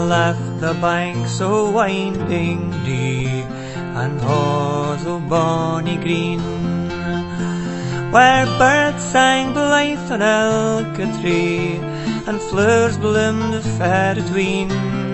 left the bank so winding dee, and oh so bonny green, where birds sang blithe on ilka tree, and flowers bloomed fair atween.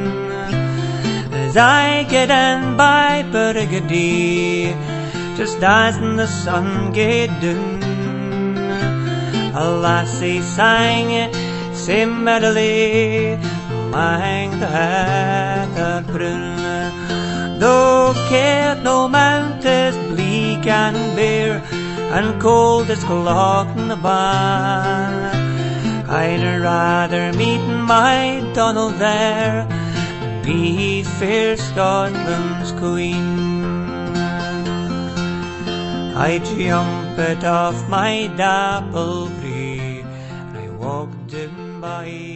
As I get in by Burgundy, just as the sun gaed down, a lassie sang sae merrily amang the heather brown. Though cared no mount is bleak and bare, and cold as Clough-na-Ban, I'd rather meet my Donald there than be fair Scotland's queen. I jumped off my dapple grey, and I walked in by